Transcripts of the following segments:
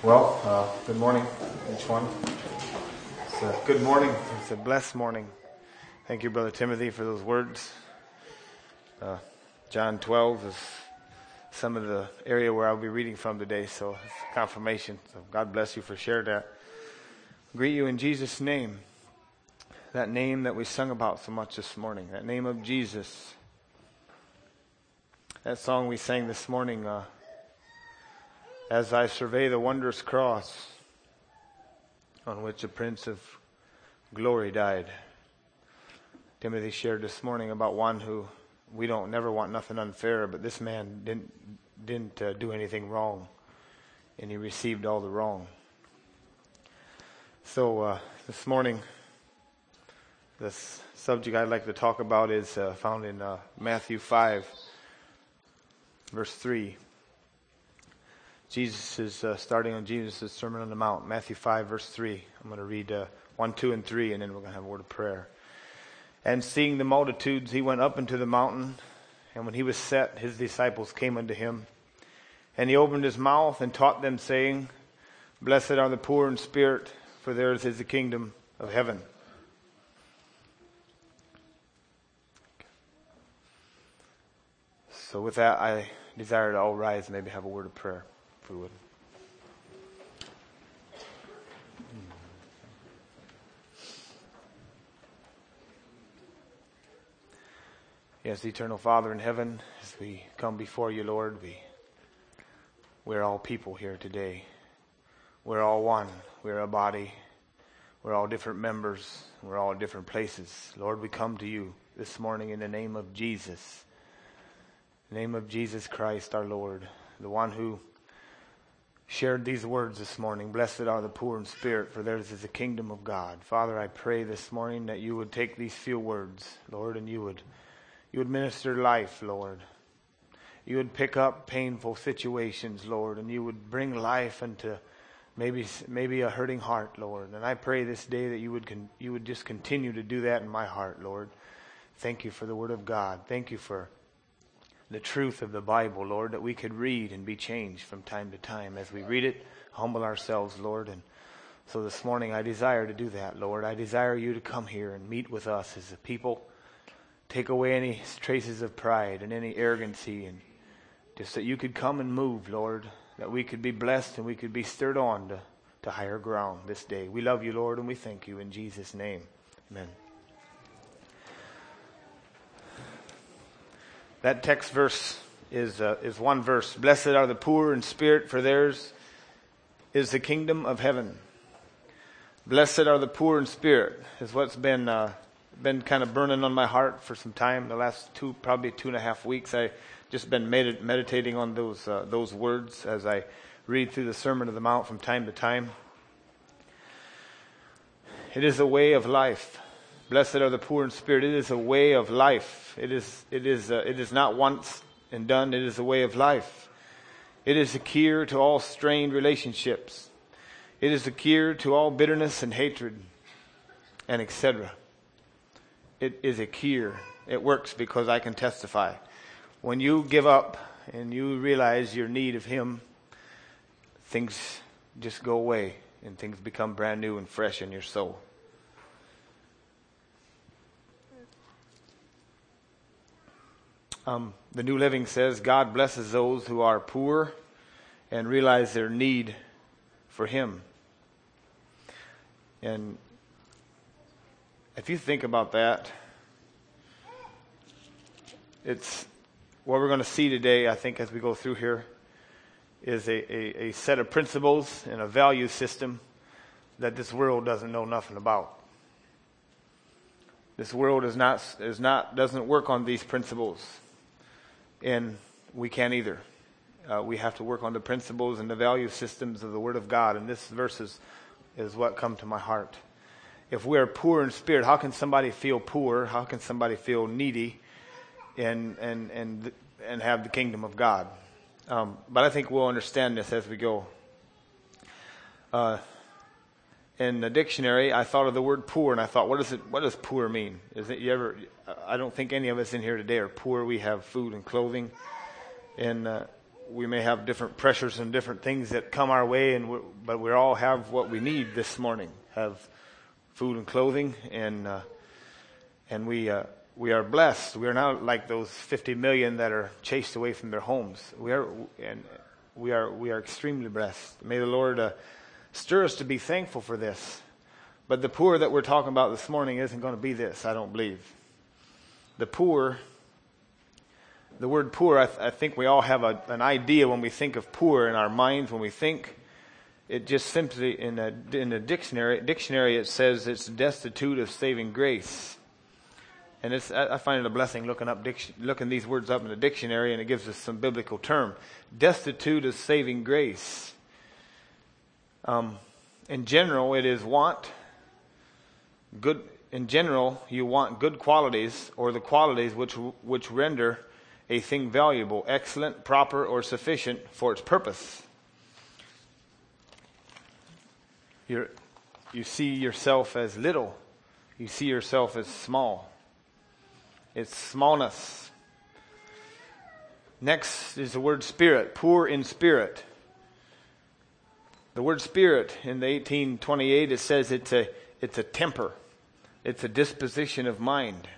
Good morning, each one. It's a good morning. It's a blessed morning. Thank you, Brother Timothy, for those words. John 12 is some of the area where I'll be reading from today, so it's confirmation. So God bless you for sharing that. I greet you in Jesus' name, that name that we sung about so much this morning, that name of Jesus. That song we sang this morning, as I survey the wondrous cross on which the Prince of Glory died. Timothy shared this morning about one who we don't never want nothing unfair, but this man didn't do anything wrong, and he received all the wrong. So this morning, this subject I'd like to talk about is found in Matthew 5, verse 3. Jesus is starting on Jesus' Sermon on the Mount, Matthew 5, verse 3. I'm going to read 1, 2, and 3, and then we're going to have a word of prayer. And seeing the multitudes, he went up into the mountain, and when he was set, his disciples came unto him. And he opened his mouth and taught them, saying, Blessed are the poor in spirit, for theirs is the kingdom of heaven. So with that, I desire to all rise and maybe have a word of prayer, if we would. Yes, Eternal Father in heaven, as we come before you, Lord, we're all people here today. We're all one. We're a body. We're all different members. We're all different places. Lord, we come to you this morning in the name of Jesus. In the name of Jesus Christ, our Lord, the one who shared these words this morning. Blessed are the poor in spirit, for theirs is the kingdom of God. Father, I pray this morning that you would take these few words, Lord, and you would minister life, Lord. You would pick up painful situations, Lord, and you would bring life into maybe a hurting heart, Lord. And I pray this day that you would just continue to do that in my heart, Lord. Thank you for the Word of God. Thank you for the truth of the Bible, Lord, that we could read and be changed from time to time. As we read it, humble ourselves, Lord. And so this morning I desire to do that, Lord. I desire you to come here and meet with us as a people. Take away any traces of pride and any arrogancy, and just that you could come and move, Lord, that we could be blessed and we could be stirred on to higher ground this day. We love you, Lord, and we thank you in Jesus' name. Amen. That text verse is one verse. Blessed are the poor in spirit, for theirs is the kingdom of heaven. Blessed are the poor in spirit is what's been kind of burning on my heart for some time. The last probably 2.5 weeks, I just been meditating on those words as I read through the Sermon on the Mount from time to time. It is a way of life. Blessed are the poor in spirit. It is a way of life. It is not once and done. It is a way of life. It is a cure to all strained relationships. It is a cure to all bitterness and hatred, and etc. It is a cure. It works because I can testify. When you give up and you realize your need of Him, things just go away and things become brand new and fresh in your soul. The New Living says, God blesses those who are poor and realize their need for Him. And if you think about that, it's what we're going to see today, I think, as we go through here, is a set of principles and a value system that this world doesn't know nothing about. This world doesn't work on these principles. And we can't either. We have to work on the principles and the value systems of the Word of God. And this verse is what come to my heart. If we are poor in spirit, how can somebody feel poor? How can somebody feel needy and have the kingdom of God? But I think we'll understand this as we go. In the dictionary, I thought of the word poor, and I thought, what does poor mean? I don't think any of us in here today are poor. We have food and clothing. And we may have different pressures and different things that come our way, but we all have what we need this morning. Have food and clothing, and we are blessed. We are not like those 50 million that are chased away from their homes. We are extremely blessed. May the Lord stir us to be thankful for this. But the poor that we're talking about this morning isn't going to be this, I don't believe. The poor, the word poor, I think we all have an idea when we think of poor in our minds. When we think, it just simply, in a dictionary it says it's destitute of saving grace. And I find it a blessing looking these words up in the dictionary, and it gives us some biblical term. Destitute of saving grace. In general, it is want. Good. In general, you want good qualities, or the qualities which render a thing valuable, excellent, proper, or sufficient for its purpose. You see yourself as little. You see yourself as small. It's smallness. Next is the word spirit, poor in spirit. The word spirit in the 1828, it says it's a temper. It's a disposition of mind.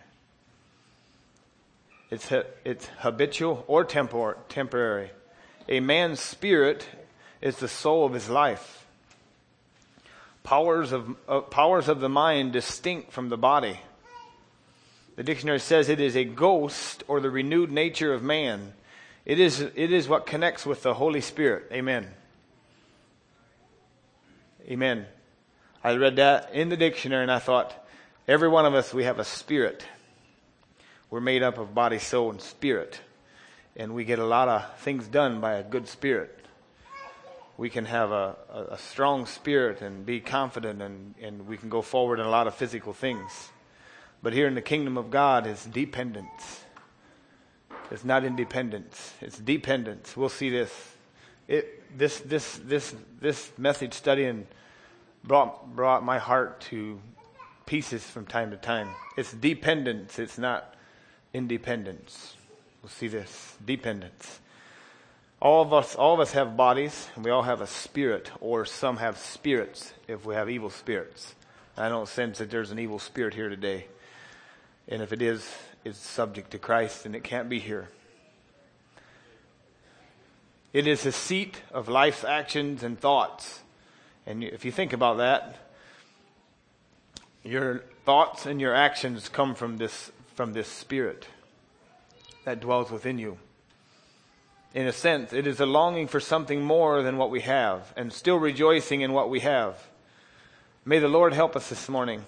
It's habitual or temporary. A man's spirit is the soul of his life. Powers of the mind distinct from the body. The dictionary says it is a ghost or the renewed nature of man. It is what connects with the Holy Spirit. Amen. Amen. I read that in the dictionary and I thought, every one of us, we have a spirit. We're made up of body, soul, and spirit. And we get a lot of things done by a good spirit. We can have a strong spirit and be confident, and we can go forward in a lot of physical things. But here in the kingdom of God is dependence. It's not independence. It's dependence. We'll see this. This message studying brought my heart to pieces from time to time. It's dependence. It's not independence. We'll see this. Dependence. All of us have bodies, and we all have a spirit, or some have spirits if we have evil spirits. I don't sense that there's an evil spirit here today. And if it is, it's subject to Christ, and it can't be here. It is the seat of life's actions and thoughts. And if you think about that, your thoughts and your actions come from this spirit that dwells within you. In a sense, it is a longing for something more than what we have, and still rejoicing in what we have. May the Lord help us this morning.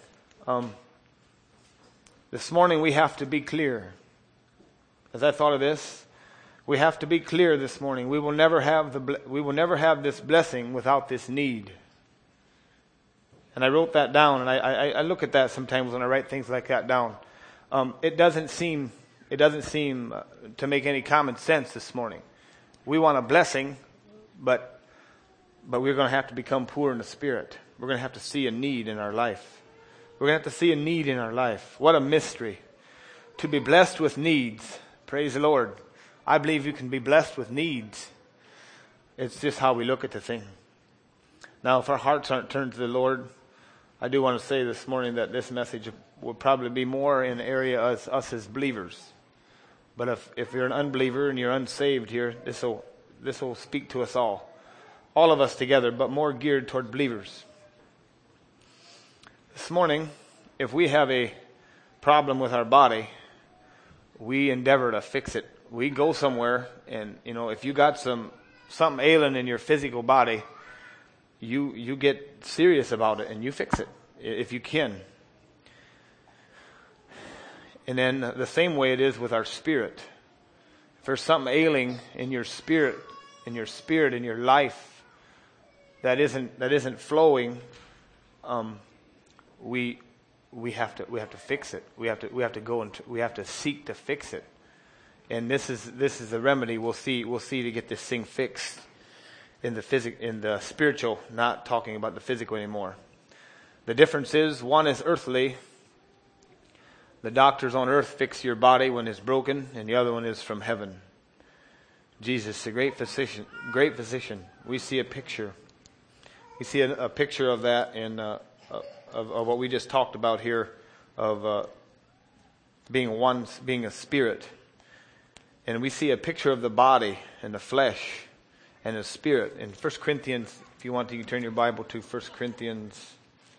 This morning we have to be clear. As I thought of this, we have to be clear this morning. We will never have this blessing without this need. And I wrote that down, and I look at that sometimes when I write things like that down. It doesn't seem to make any common sense this morning. We want a blessing, but we're going to have to become poor in the spirit. We're going to have to see a need in our life. We're going to have to see a need in our life. What a mystery. To be blessed with needs. Praise the Lord. I believe you can be blessed with needs. It's just how we look at the thing. Now, if our hearts aren't turned to the Lord, I do want to say this morning that this message will probably be more in the area of us as believers. But if you're an unbeliever and you're unsaved here, this will speak to us all of us together, but more geared toward believers. This morning, if we have a problem with our body, we endeavor to fix it. We go somewhere, and if you got something ailing in your physical body, you get serious about it and you fix it if you can. And then the same way it is with our spirit. If there's something ailing in your spirit, in your life that isn't flowing, we have to fix it. We have to seek to fix it. And this is the remedy we'll see to get this thing fixed in the spiritual, not talking about the physical anymore. The difference is, one is earthly. The doctors on earth fix your body when it's broken, and the other one is from heaven. Jesus, the great physician, great physician. We see a picture. We see a picture of that in of what we just talked about here, of being one, being a spirit. And we see a picture of the body and the flesh and the spirit. In 1 Corinthians, if you want to, you turn your Bible to 1 Corinthians.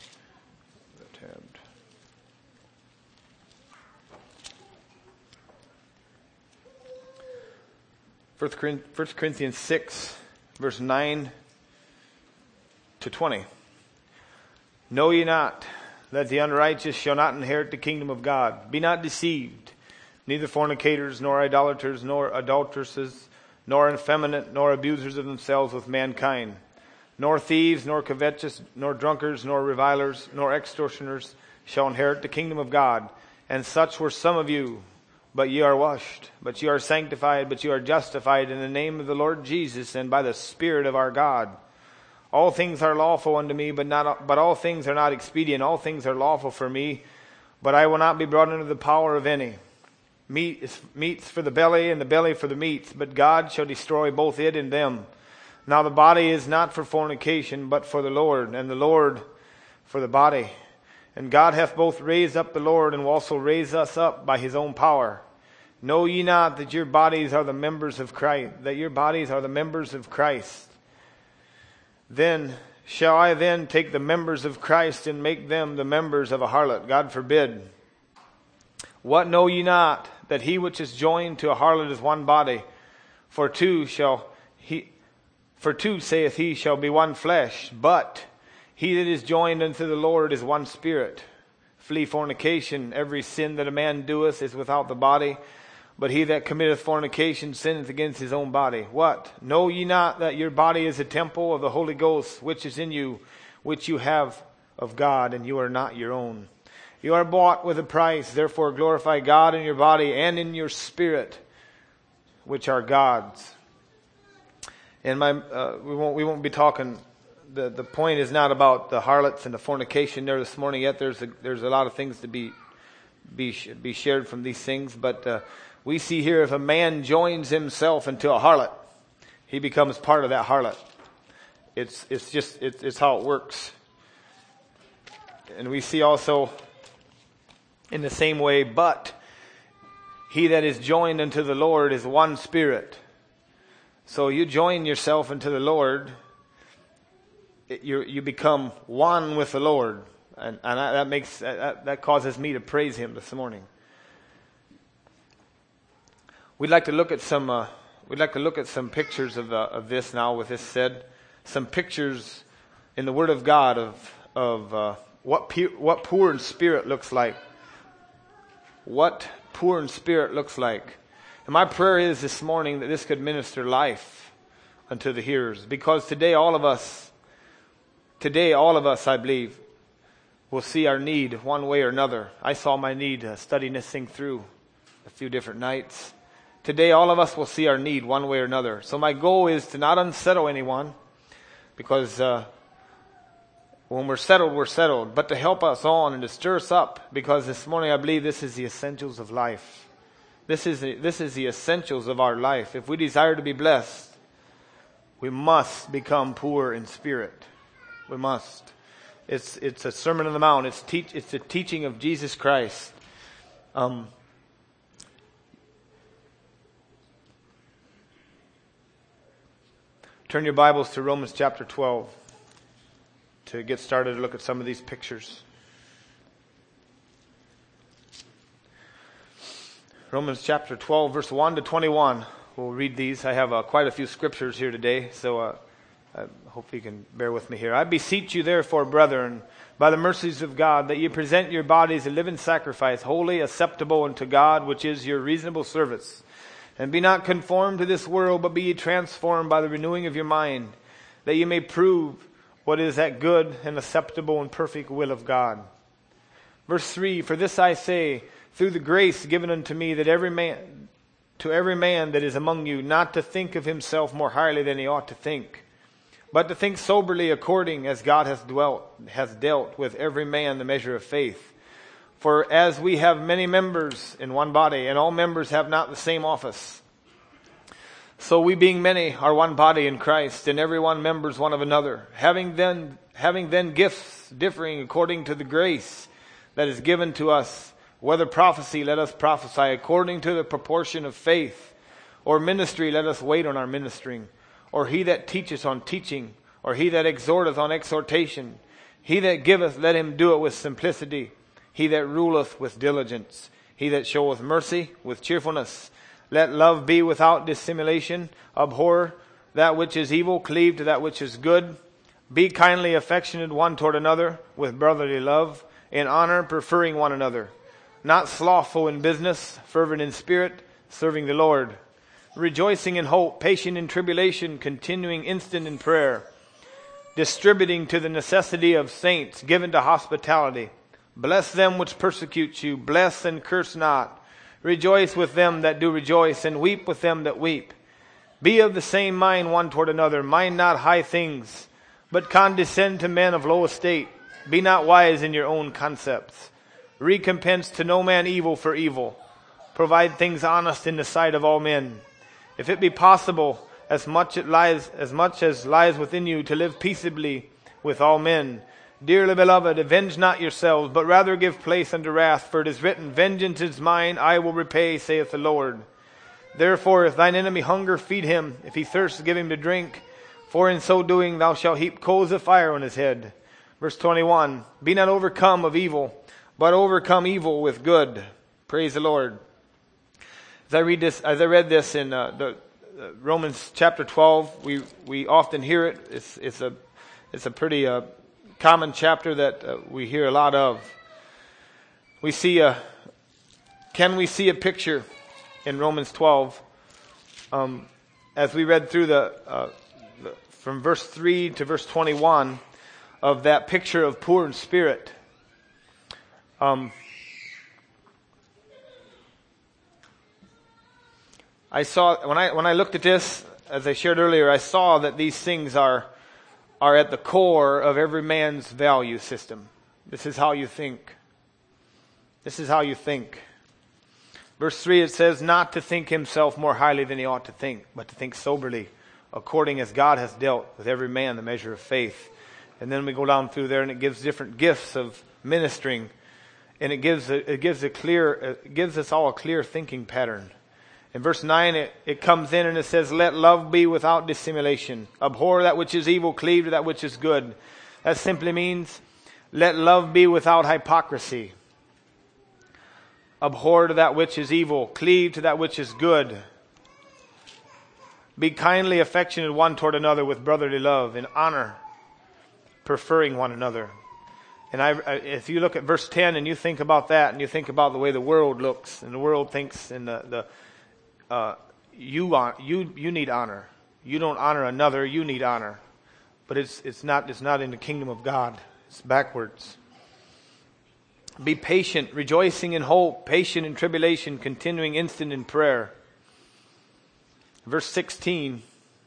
1 Corinthians 6, verse 9 to 20. Know ye not that the unrighteous shall not inherit the kingdom of God? Be not deceived. Neither fornicators, nor idolaters, nor adulteresses, nor effeminate, nor abusers of themselves with mankind, nor thieves, nor covetous, nor drunkards, nor revilers, nor extortioners shall inherit the kingdom of God. And such were some of you. But ye are washed, but ye are sanctified, but ye are justified in the name of the Lord Jesus and by the Spirit of our God. All things are lawful unto me, but all things are not expedient. All things are lawful for me, but I will not be brought under the power of any. Meats for the belly, and the belly for the meats, but God shall destroy both it and them. Now the body is not for fornication, but for the Lord, and the Lord for the body. And God hath both raised up the Lord, and will also raise us up by his own power. Know ye not that your bodies are the members of Christ, that your bodies are the members of Christ? Then shall I then take the members of Christ and make them the members of a harlot? God forbid. What know ye not, that he which is joined to a harlot is one body? For two, saith he, shall be one flesh. But he that is joined unto the Lord is one spirit. Flee fornication. Every sin that a man doeth is without the body, but he that committeth fornication sinneth against his own body. What? Know ye not that your body is a temple of the Holy Ghost, which is in you, which you have of God, and you are not your own? You are bought with a price. Therefore glorify God in your body and in your spirit, which are God's. And we won't be talking. The point is not about the harlots and the fornication there this morning yet. There's a lot of things to be shared from these things, but we see here if a man joins himself into a harlot, he becomes part of that harlot. It's how it works. And we see also in the same way, but he that is joined unto the Lord is one spirit. So you join yourself into the Lord, you become one with the Lord, and that causes me to praise him this morning. We'd like to look at some pictures of this now. With this said, some pictures in the Word of God of what poor in spirit looks like. What poor in spirit looks like. And my prayer is this morning that this could minister life unto the hearers, because today all of us, I believe, will see our need one way or another. I saw my need studying this thing through a few different nights. Today all of us will see our need one way or another. So my goal is to not unsettle anyone, because when we're settled, but to help us on and to stir us up, because this morning I believe this is the essentials of life. This is the essentials of our life. If we desire to be blessed, we must become poor in spirit. We must. It's a Sermon on the Mount. It's the teaching of Jesus Christ. Turn your Bibles to Romans chapter 12 to get started to look at some of these pictures. Romans chapter 12, verse 1 to 21. We'll read these. I have quite a few scriptures here today, so I hope you can bear with me here. I beseech you therefore, brethren, by the mercies of God, that ye present your bodies a living sacrifice, holy, acceptable unto God, which is your reasonable service. And be not conformed to this world, but be ye transformed by the renewing of your mind, that ye may prove what is that good and acceptable and perfect will of God. Verse 3, for this I say, through the grace given unto me, that every man that is among you, not to think of himself more highly than he ought to think, but to think soberly according as God has dealt with every man the measure of faith. For as we have many members in one body, and all members have not the same office, So we being many are one body in Christ, and every one members one of another, having then gifts differing according to the grace that is given to us. Whether prophecy, let us prophesy according to the proportion of faith. Or ministry, let us wait on our ministering. Or he that teacheth on teaching. Or he that exhorteth on exhortation. He that giveth, let him do it with simplicity. He that ruleth with diligence. He that showeth mercy with cheerfulness. Let love be without dissimulation. Abhor that which is evil. Cleave to that which is good. Be kindly affectionate one toward another with brotherly love. In honor, preferring one another. Not slothful in business, fervent in spirit, serving the Lord. Rejoicing in hope, patient in tribulation, continuing instant in prayer. Distributing to the necessity of saints, given to hospitality. Bless them which persecute you. Bless and curse not. Rejoice with them that do rejoice, and weep with them that weep. Be of the same mind one toward another. Mind not high things, but condescend to men of low estate. Be not wise in your own concepts. Recompense to no man evil for evil. Provide things honest in the sight of all men. If it be possible, as much as lies within you, to live peaceably with all men. Dearly beloved, avenge not yourselves, but rather give place unto wrath, for it is written, Vengeance is mine, I will repay, saith the Lord. Therefore, if thine enemy hunger, feed him. If he thirst, give him to drink. For in so doing thou shalt heap coals of fire on his head. Verse 21, Be not overcome of evil, but overcome evil with good. Praise the Lord. As I read this in the Romans chapter 12, we often hear it. It's a pretty common chapter that we hear a lot of. Can we see a picture in Romans 12? As we read through from verse 3 to verse 21 of that picture of poor in spirit. I saw when I looked at this, as I shared earlier, I saw that these things are at the core of every man's value system. This is how you think. This is how you think. Verse 3, it says, Not to think himself more highly than he ought to think, but to think soberly, according as God has dealt with every man the measure of faith. And then we go down through there, and it gives different gifts of ministering, and it gives us all a clear thinking pattern. In verse 9, it comes in and it says, Let love be without dissimulation. Abhor that which is evil, cleave to that which is good. That simply means, let love be without hypocrisy. Abhor to that which is evil, cleave to that which is good. Be kindly affectionate one toward another with brotherly love, in honor, preferring one another. And if you look at verse 10 and you think about that, and you think about the way the world looks, and the world thinks, and you need honor. You don't honor another, you need honor. But it's not in the kingdom of God. It's backwards. Be patient, rejoicing in hope, patient in tribulation, continuing instant in prayer. Verse 16.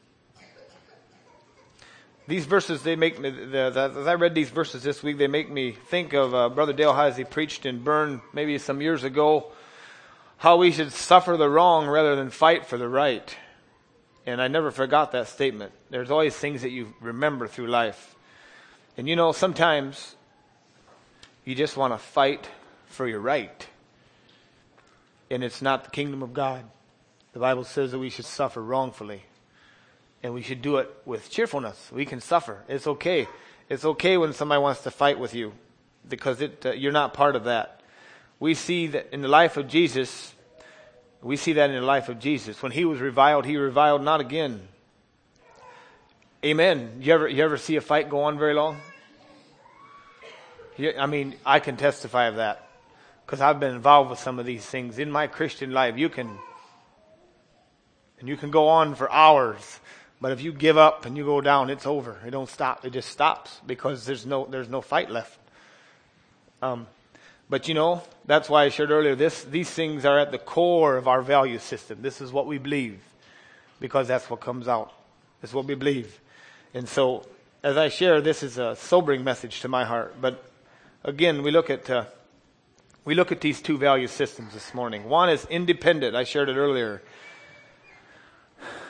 These verses, they make me, as I read these verses this week, they make me think of Brother Dale Heisey preached in Bern maybe some years ago, how we should suffer the wrong rather than fight for the right. And I never forgot that statement. There's always things that you remember through life. And you know, sometimes you just want to fight for your right. And it's not the kingdom of God. The Bible says that we should suffer wrongfully. And we should do it with cheerfulness. We can suffer. It's okay. It's okay when somebody wants to fight with you, because you're not part of that. We see that in the life of Jesus. We see that in the life of Jesus. When he was reviled, he reviled not again. Amen. You ever see a fight go on very long? I mean, I can testify of that, because I've been involved with some of these things in my Christian life. You can go on for hours, but if you give up and you go down, it's over. It don't stop. It just stops, because there's no fight left. But you know, that's why I shared earlier, these things are at the core of our value system. This is what we believe, because that's what comes out. That's what we believe. And so, as I share, this is a sobering message to my heart. But again, we look at these two value systems this morning. One is independent. I shared it earlier.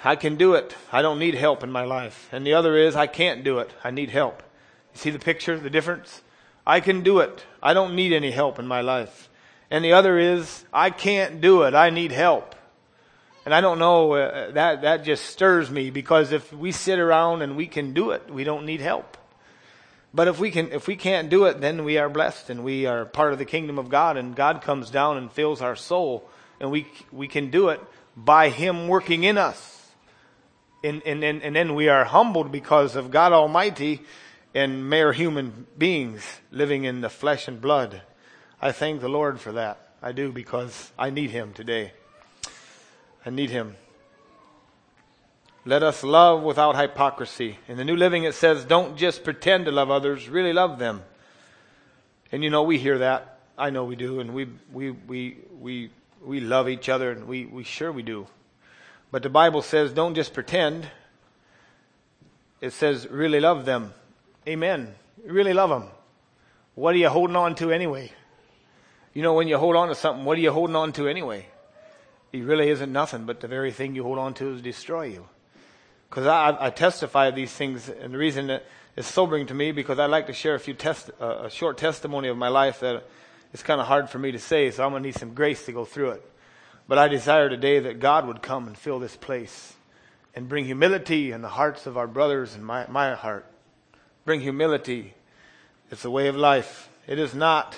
I can do it. I don't need help in my life. And the other is, I can't do it. I need help. You see the picture, the difference? I can do it. I don't need any help in my life. And the other is, I can't do it. I need help. And I don't know, that just stirs me, because if we sit around and we can do it, we don't need help. But if we can't do it, then we are blessed and we are part of the kingdom of God, and God comes down and fills our soul, and we can do it by Him working in us. And then we are humbled because of God Almighty and mere human beings living in the flesh and blood. I thank the Lord for that. I do, because I need Him today. I need Him. Let us love without hypocrisy. In the New Living it says, don't just pretend to love others, really love them. And we hear that. I know we do, and we love each other, and we sure we do. But the Bible says, don't just pretend. It says, really love them. Amen. Really love them. What are you holding on to anyway? When you hold on to something, what are you holding on to anyway? It really isn't nothing, but the very thing you hold on to is destroy you. Because I testify of these things, and the reason that it's sobering to me, because I like to share a short testimony of my life that it's kind of hard for me to say, so I'm going to need some grace to go through it. But I desire today that God would come and fill this place and bring humility in the hearts of our brothers and my heart. Bring humility. It's a way of life. It is not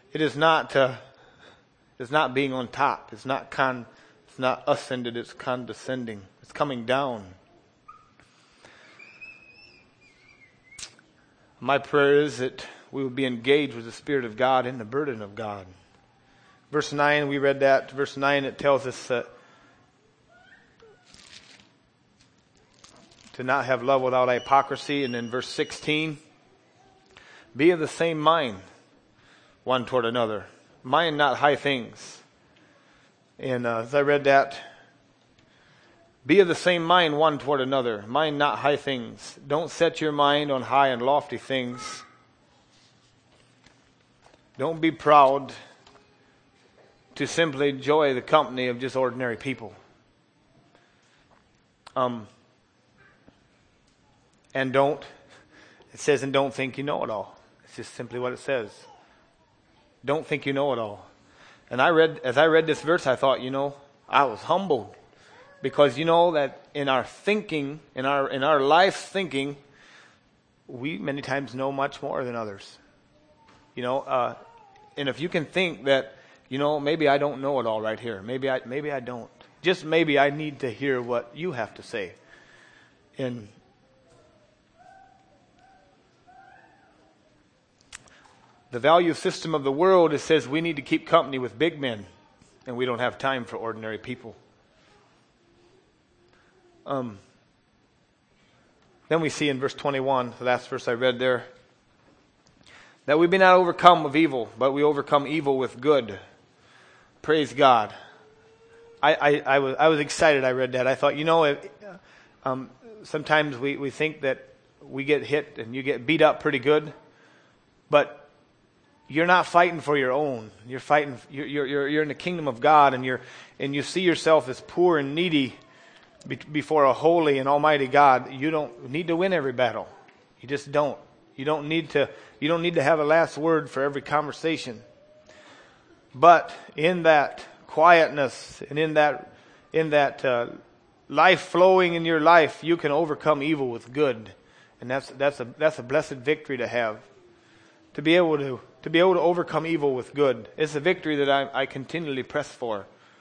being on top. It's not ascended. It's condescending. It's coming down. My prayer is that we will be engaged with the Spirit of God and the burden of God. Verse 9, we read that. Verse 9, it tells us that to not have love without hypocrisy. And then verse 16, be of the same mind one toward another. Mind not high things. And as I read that, be of the same mind one toward another. Mind not high things. Don't set your mind on high and lofty things. Don't be proud to simply enjoy the company of just ordinary people. And don't think you know it all. It's just simply what it says. Don't think you know it all. And as I read this verse, I thought, I was humbled. Because that in our thinking, in our life thinking, we many times know much more than others. And if you can think that, maybe I don't know it all right here. Maybe I don't. Just maybe I need to hear what you have to say. And the value system of the world, it says we need to keep company with big men, and we don't have time for ordinary people. Then we see in verse 21, the last verse I read there, that we be not overcome of evil, but we overcome evil with good. Praise God. I was excited. I read that. I thought, sometimes we think that we get hit and you get beat up pretty good, but you're not fighting for your own. You're fighting. You're in the kingdom of God, and you see yourself as poor and needy before a holy and almighty God. You don't need to win every battle. You just don't. You don't need to have a last word for every conversation. But in that quietness and in that life flowing in your life, you can overcome evil with good, and that's a blessed victory to have. To be able to overcome evil with good. It's a victory that I continually press for.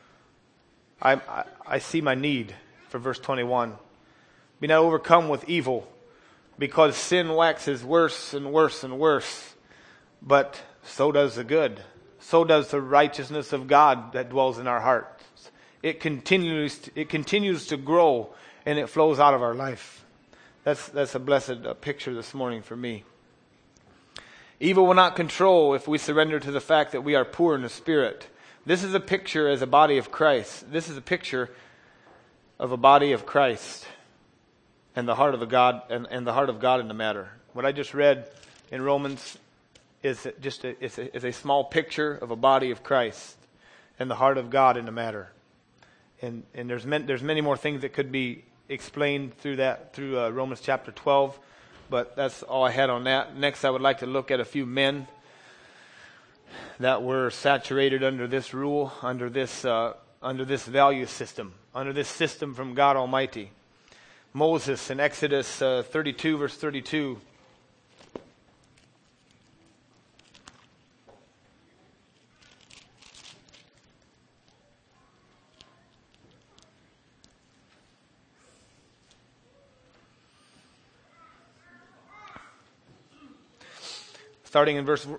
I see my need for verse 21. Be not overcome with evil, because sin waxes worse and worse and worse. But so does the good. So does the righteousness of God that dwells in our hearts. It continues to grow, and it flows out of our life. That's a blessed picture this morning for me. Evil will not control if we surrender to the fact that we are poor in the spirit. This is a picture as a body of Christ. This is a picture of a body of Christ and the heart of God and the heart of God in the matter. What I just read in Romans is just a small picture of a body of Christ and the heart of God in the matter. And there's many more things that could be explained through Romans chapter 12, but that's all I had on that. Next, I would like to look at a few men that were saturated under this rule, under this value system, under this system from God Almighty. Moses in Exodus 32, verse 32. Starting in verse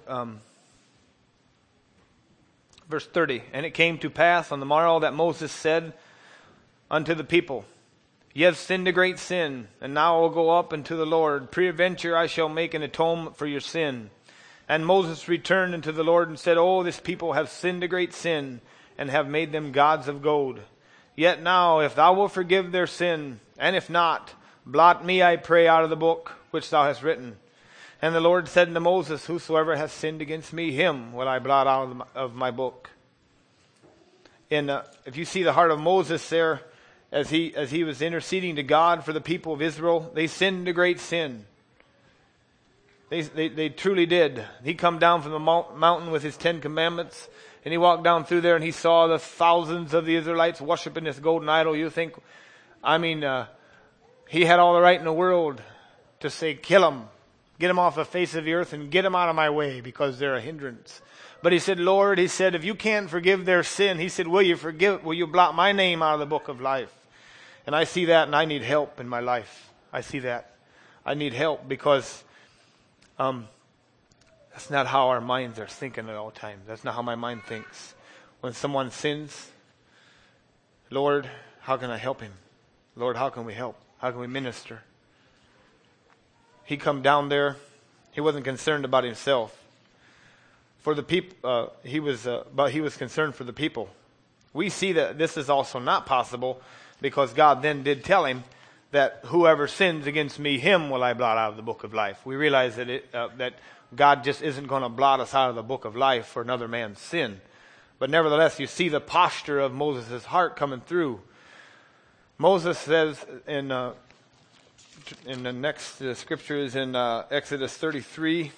30. And it came to pass on the morrow that Moses said unto the people, Ye have sinned a great sin, and now I will go up unto the Lord. Peradventure I shall make an atonement for your sin. And Moses returned unto the Lord and said, Oh, this people have sinned a great sin, and have made them gods of gold. Yet now, if thou wilt forgive their sin, and if not, blot me, I pray, out of the book which thou hast written. And the Lord said unto Moses, Whosoever hath sinned against me, him will I blot out of my book. And if you see the heart of Moses there, as he was interceding to God for the people of Israel, they sinned a great sin. They truly did. He come down from the mountain with his 10 commandments, and he walked down through there, and he saw the thousands of the Israelites worshiping this golden idol. You think, he had all the right in the world to say, kill them. Get them off the face of the earth and get them out of my way because they're a hindrance. But he said, Lord, he said, if you can't forgive their sin, he said, will you blot my name out of the book of life? And I see that, and I need help in my life. I see that. I need help because that's not how our minds are thinking at all times. That's not how my mind thinks. When someone sins, Lord, how can I help him? Lord, how can we help? How can we minister? He come down there. He wasn't concerned about himself. For the people, but he was concerned for the people. We see that this is also not possible because God then did tell him that whoever sins against me, him will I blot out of the book of life. We realize that God just isn't going to blot us out of the book of life for another man's sin. But nevertheless, you see the posture of Moses' heart coming through. Moses says in the next scripture is in Exodus 33.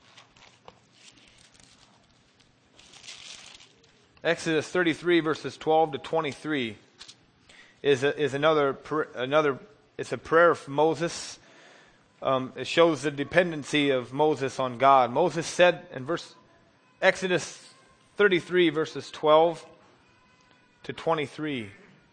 Exodus 33 verses 12 to 23 is another. It's a prayer of Moses. It shows the dependency of Moses on God. Moses said in Exodus 33 verses 12 to 23.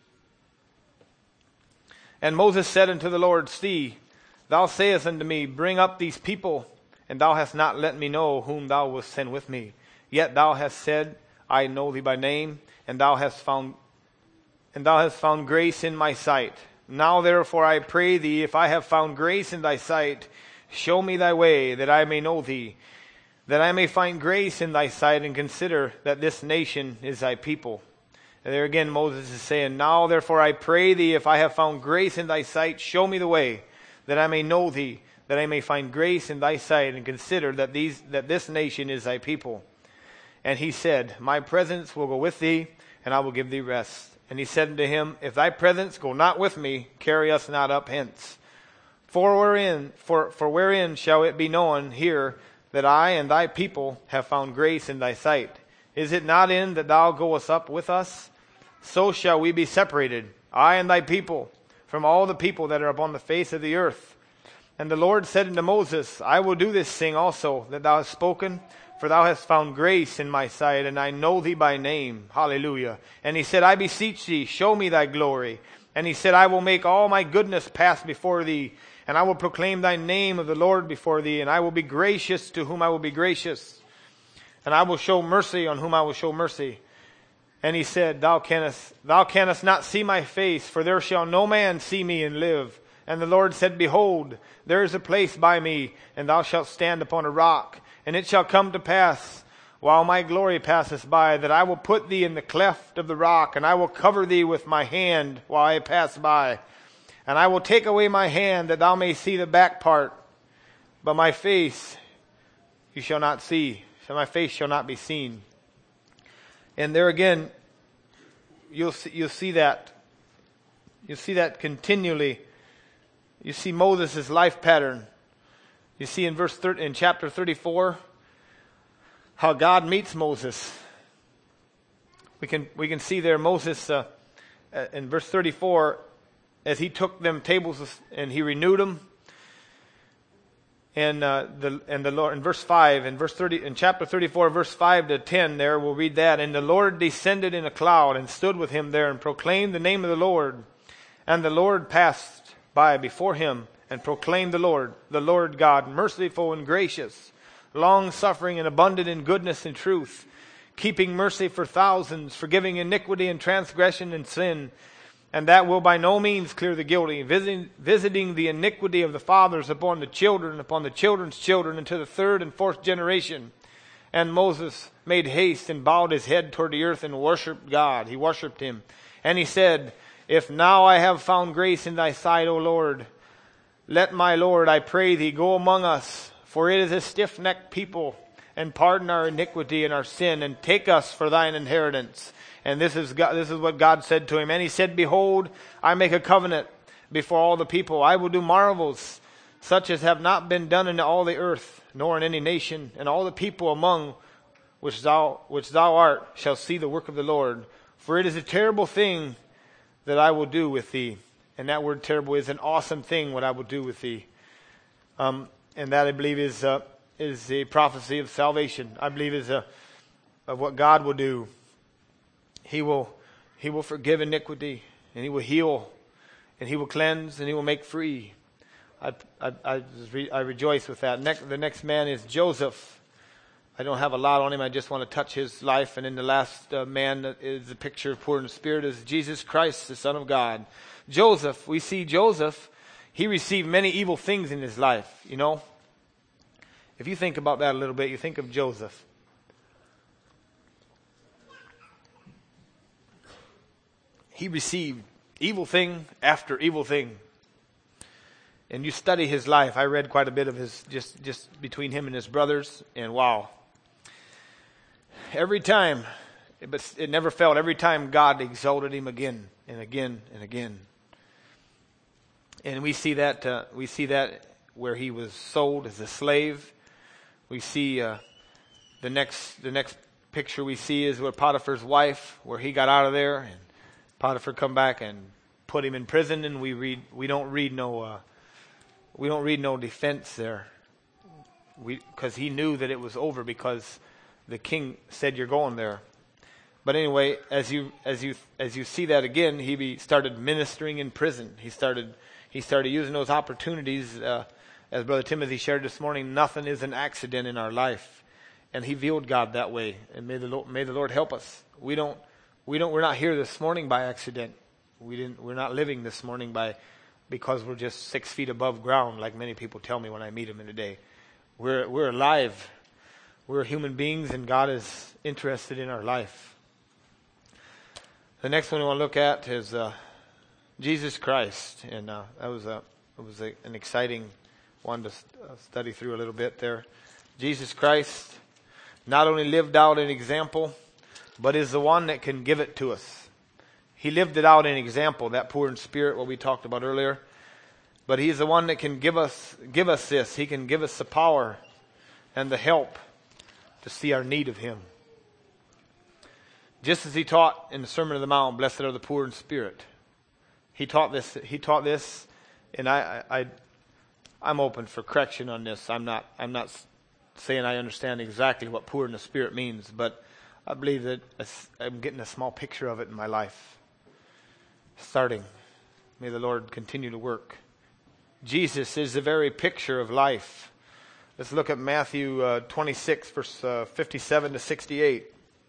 And Moses said unto the Lord, See, thou sayest unto me, Bring up these people, and thou hast not let me know whom thou wilt send with me. Yet thou hast said, I know thee by name, and thou hast found grace in my sight. Now therefore I pray thee, if I have found grace in thy sight, show me thy way, that I may know thee, that I may find grace in thy sight, and consider that this nation is thy people. And there again Moses is saying, Now therefore I pray thee, if I have found grace in thy sight, show me the way, that I may know thee, that I may find grace in thy sight, and consider that this nation is thy people. And he said, My presence will go with thee, and I will give thee rest. And he said unto him, If thy presence go not with me, carry us not up hence. For wherein shall it be known here that I and thy people have found grace in thy sight? Is it not in that thou goest up with us? So shall we be separated, I and thy people, from all the people that are upon the face of the earth. And the Lord said unto Moses, I will do this thing also that thou hast spoken, for thou hast found grace in my sight, and I know thee by name. Hallelujah. And he said, I beseech thee, show me thy glory. And he said, I will make all my goodness pass before thee, and I will proclaim thy name of the Lord before thee, and I will be gracious to whom I will be gracious, and I will show mercy on whom I will show mercy. And he said, Thou canst not see my face, for there shall no man see me and live. And the Lord said, Behold, there is a place by me, and thou shalt stand upon a rock. And it shall come to pass, while my glory passeth by, that I will put thee in the cleft of the rock, and I will cover thee with my hand while I pass by. And I will take away my hand, that thou mayst see the back part, but my face you shall not see. So my face shall not be seen. And there again, you'll see that. You'll see that continually. You see Moses' life pattern. You see in chapter 34 how God meets Moses. We can see there Moses in verse 34 as he took them tables and he renewed them. And the Lord in verse 5 in chapter 34 verse 5 to 10 there we'll read that. And the Lord descended in a cloud and stood with him there and proclaimed the name of the Lord. And the Lord passed by before him and proclaimed the Lord God, merciful and gracious, long-suffering and abundant in goodness and truth, keeping mercy for thousands, forgiving iniquity and transgression and sin, and that will by no means clear the guilty, visiting the iniquity of the fathers upon the children, upon the children's children, unto the third and fourth generation. And Moses made haste and bowed his head toward the earth and worshipped God. He worshipped him. And he said, If now I have found grace in thy sight, O Lord, let my Lord, I pray thee, go among us, for it is a stiff-necked people, and pardon our iniquity and our sin, and take us for thine inheritance. And this is what God said to him. And he said, Behold, I make a covenant before all the people. I will do marvels, such as have not been done in all the earth, nor in any nation. And all the people among which thou art shall see the work of the Lord. For it is a terrible thing that I will do with thee. And that word terrible is an awesome thing, what I will do with thee. And that, I believe, is a prophecy of salvation. I believe is of what God will do. He will forgive iniquity, and he will heal, and he will cleanse, and he will make free. I rejoice with that. The next man is Joseph. I don't have a lot on him. I just want to touch his life. And then the last man that is the picture of poor in spirit is Jesus Christ, the Son of God. Joseph, we see Joseph, he received many evil things in his life, you know. If you think about that a little bit, you think of Joseph. He received evil thing after evil thing. And you study his life. I read quite a bit of his, just between him and his brothers, and wow. Every time, but it never failed. Every time God exalted him again and again and again. And we see that where he was sold as a slave. We see the next picture we see is where Potiphar's wife, where he got out of there, and Potiphar come back and put him in prison, and we don't read no defense there, because he knew that it was over because the king said you're going there. But anyway, as you see that again, he started ministering in prison. He started using those opportunities. As Brother Timothy shared this morning, nothing is an accident in our life, and he viewed God that way. And may the Lord help us. We're not here this morning by accident. We're not living this morning because we're just 6 feet above ground, like many people tell me when I meet them in the day. We're alive. We're human beings, and God is interested in our life. The next one we want to look at is Jesus Christ, and it was an exciting one to study through a little bit there. Jesus Christ not only lived out an example, but is the one that can give it to us. He lived it out in example, that poor in spirit, what we talked about earlier. But he's the one that can give us this. He can give us the power and the help to see our need of him. Just as he taught in the Sermon on the Mount, blessed are the poor in spirit. He taught this, and I'm open for correction on this. I'm not saying I understand exactly what poor in the spirit means, but I believe that I'm getting a small picture of it in my life. Starting. May the Lord continue to work. Jesus is the very picture of life. Let's look at Matthew 26, verse 57 to 68.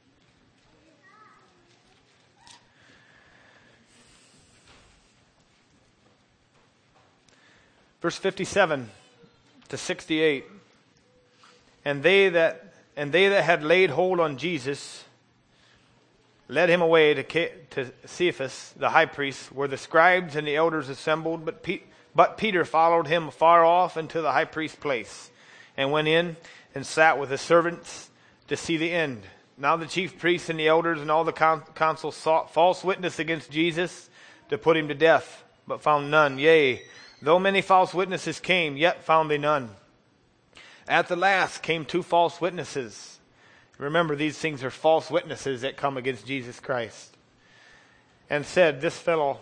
Verse 57 to 68. And they that had laid hold on Jesus led him away to Cephas, the high priest, where the scribes and the elders assembled. But Peter followed him far off into the high priest's place, and went in and sat with the servants to see the end. Now the chief priests and the elders and all the council sought false witness against Jesus to put him to death, but found none. Yea, though many false witnesses came, yet found they none. At the last came 2 false witnesses. Remember, these things are false witnesses that come against Jesus Christ. And said, this fellow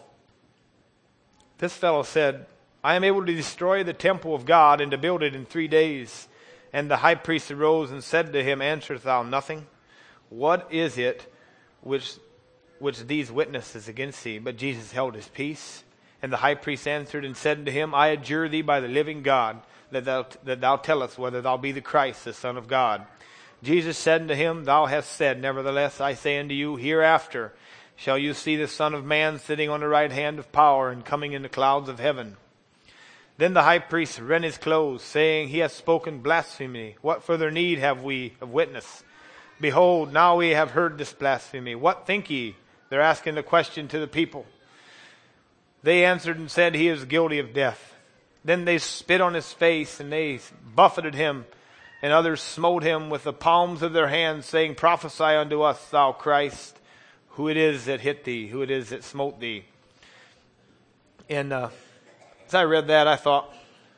said, I am able to destroy the temple of God and to build it in 3 days. And the high priest arose and said to him, answerest thou nothing? What is it which these witnesses against thee? But Jesus held his peace. And the high priest answered and said to him, I adjure thee by the living God, that thou tellest whether thou be the Christ, the Son of God. Jesus said unto him, Thou hast said, nevertheless I say unto you, hereafter shall you see the Son of Man sitting on the right hand of power and coming in the clouds of heaven. Then the high priest rent his clothes, saying, He hath spoken blasphemy. What further need have we of witness? Behold, now we have heard this blasphemy. What think ye? They're asking the question to the people. They answered and said, He is guilty of death. Then they spit on his face, and they buffeted him, and others smote him with the palms of their hands, saying, Prophesy unto us, thou Christ, who it is that hit thee, who it is that smote thee. And as I read that, I thought,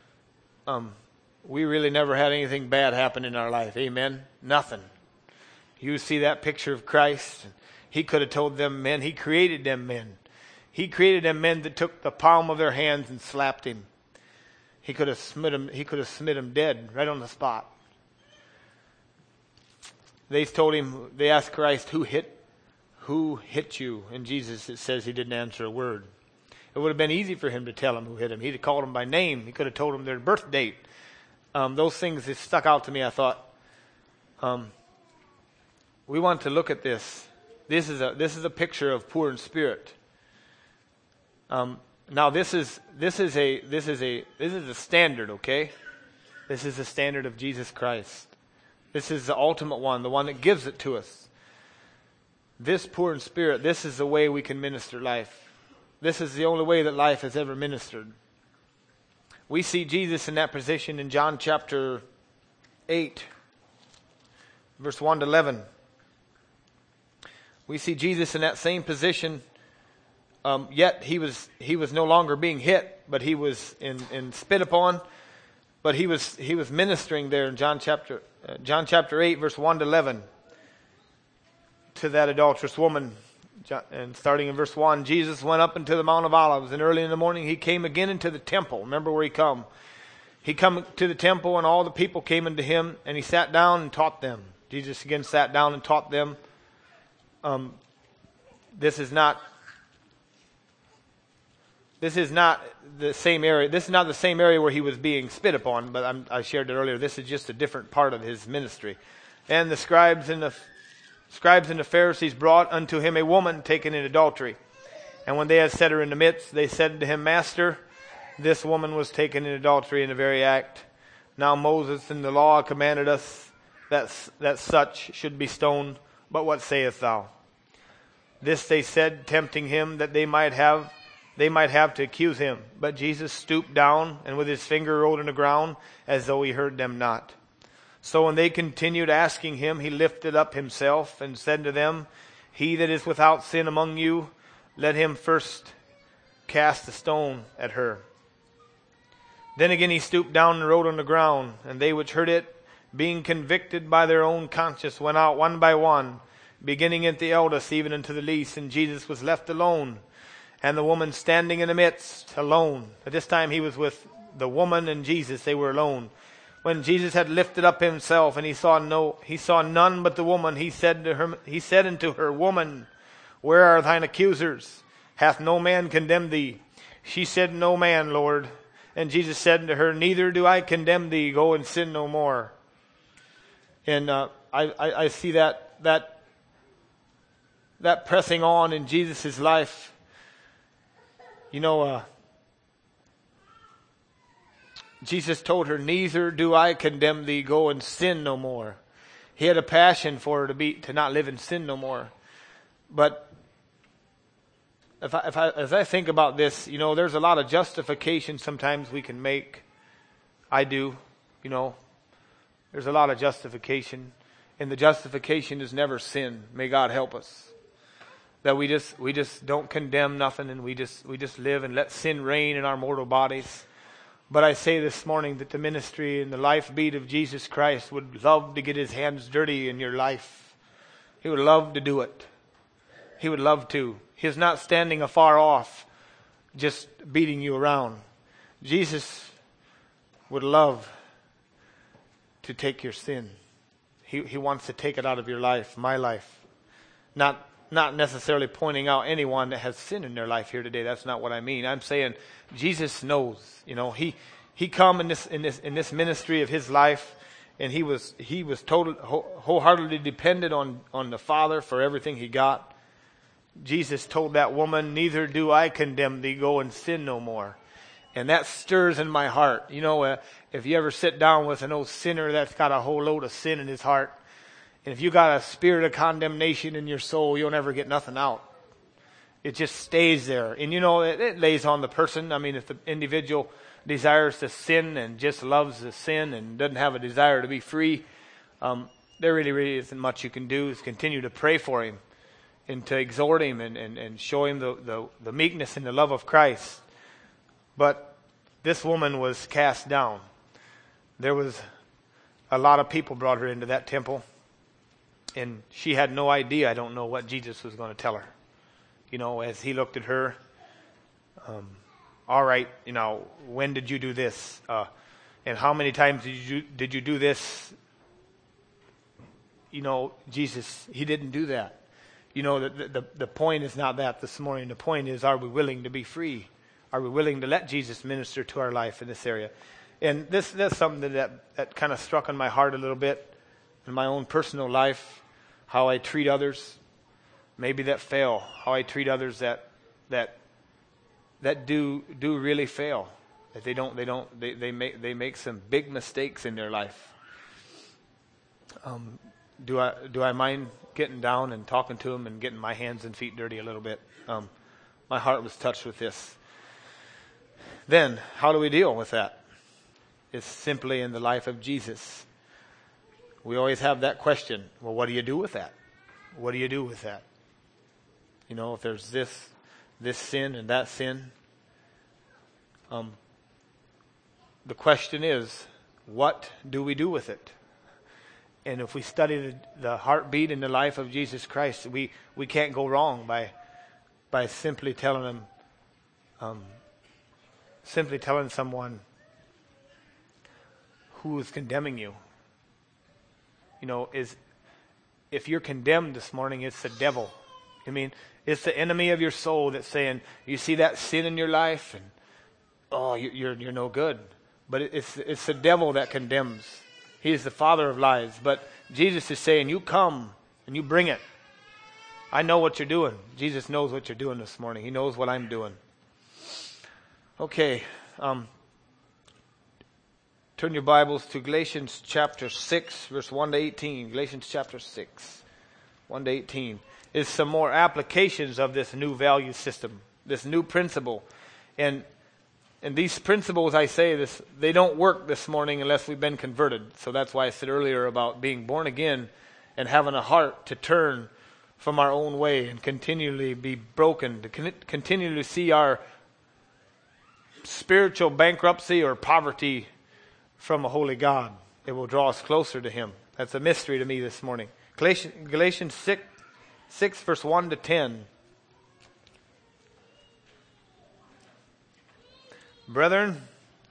we really never had anything bad happen in our life. Amen? Nothing. You see that picture of Christ. He could have told them men. He created them men. He created them men that took the palm of their hands and slapped him. He could have smit him dead right on the spot. They told him, they asked Christ, who hit you? And Jesus, it says he didn't answer a word. It would have been easy for him to tell them who hit him. He'd have called them by name. He could have told them their birth date. Those things that stuck out to me, I thought, we want to look at this. This is a picture of poor in spirit. Now this is a standard, okay? This is the standard of Jesus Christ. This is the ultimate one, the one that gives it to us. This poor in spirit, this is the way we can minister life. This is the only way that life has ever ministered. We see Jesus in that position in John chapter 8, verse 1 to 11. We see Jesus in that same position, yet he was no longer being hit, but he was in spit upon. But he was ministering there in John chapter 8, verse 1 to 11, to that adulterous woman. And starting in verse 1, Jesus went up into the Mount of Olives, and early in the morning he came again into the temple. Remember where he come. He come to the temple, and all the people came unto him, and he sat down and taught them. Jesus again sat down and taught them. This is not the same area. This is not the same area where he was being spit upon, but I shared it earlier. This is just a different part of his ministry. And the scribes and the Pharisees brought unto him a woman taken in adultery. And when they had set her in the midst, they said to him, Master, this woman was taken in adultery in the very act. Now Moses in the law commanded us that such should be stoned. But what sayest thou? This they said, tempting him, that they might have to accuse him. But Jesus stooped down, and with his finger wrote on the ground, as though he heard them not. So when they continued asking him, he lifted up himself and said to them, He that is without sin among you, let him first cast a stone at her. Then again he stooped down and wrote on the ground, and they which heard it, being convicted by their own conscience, went out one by one, beginning at the eldest, even unto the least. And Jesus was left alone, and the woman standing in the midst, alone. At this time he was with the woman and Jesus. They were alone. When Jesus had lifted up himself, and he saw none but the woman, he said unto her, Woman, where are thine accusers? Hath no man condemned thee? She said, No man, Lord. And Jesus said unto her, Neither do I condemn thee. Go and sin no more. And I see that pressing on in Jesus' life. You know, Jesus told her, Neither do I condemn thee. Go and sin no more. He had a passion for her to not live in sin no more. But as I think about this, you know, there's a lot of justification sometimes we can make. I do, you know. There's a lot of justification. And the justification is never sin. May God help us. That we just don't condemn nothing, and we just live and let sin reign in our mortal bodies. But I say this morning that the ministry and the life beat of Jesus Christ would love to get his hands dirty in your life. He would love to do it. He would love to. He is not standing afar off, just beating you around. Jesus would love to take your sin. He wants to take it out of your life, my life. Not necessarily pointing out anyone that has sin in their life here today. That's not what I mean. I'm saying Jesus knows. You know, he come in this ministry of his life, and he was wholeheartedly dependent on the Father for everything he got. Jesus told that woman, "Neither do I condemn thee, go and sin no more." And that stirs in my heart. You know, if you ever sit down with an old sinner that's got a whole load of sin in his heart, and if you got a spirit of condemnation in your soul, you'll never get nothing out. It just stays there. And you know, it lays on the person. I mean, if the individual desires to sin and just loves the sin and doesn't have a desire to be free, there really isn't much you can do. Is continue to pray for him and to exhort him and show him the meekness and the love of Christ. But this woman was cast down. There was a lot of people brought her into that temple. And she had no idea, I don't know, what Jesus was going to tell her. You know, as he looked at her, all right, you know, when did you do this? And how many times did you do this? You know, Jesus, he didn't do that. You know, the point is not that this morning. The point is, are we willing to be free? Are we willing to let Jesus minister to our life in this area? And that's something that kind of struck in my heart a little bit in my own personal life, how I treat others, maybe that fail, how I treat others that do really fail, that they make some big mistakes in their life. Do I mind getting down and talking to them and getting my hands and feet dirty a little bit? My heart was touched with this. Then, how do we deal with that? It's simply in the life of Jesus. We always have that question. Well, what do you do with that? What do you do with that? You know, if there's this sin and that sin. The question is, what do we do with it? And if we study the heartbeat in the life of Jesus Christ, we can't go wrong by simply telling someone who is condemning you. You know, if you're condemned this morning, it's the devil. I mean, it's the enemy of your soul that's saying, you see that sin in your life, and oh, you're no good. But it's the devil that condemns. He is the father of lies. But Jesus is saying, you come and you bring it. I know what you're doing. Jesus knows what you're doing this morning. He knows what I'm doing. Okay. Turn your Bibles to Galatians chapter 6, verse 1 to 18. Galatians chapter 6, 1 to 18. Is some more applications of this new value system, this new principle. And these principles, I say this, they don't work this morning unless we've been converted. So that's why I said earlier about being born again and having a heart to turn from our own way and continually be broken, to continually see our spiritual bankruptcy or poverty from a holy God. It will draw us closer to him. That's a mystery to me this morning. Galatians 6 verse 1 to 10. Brethren,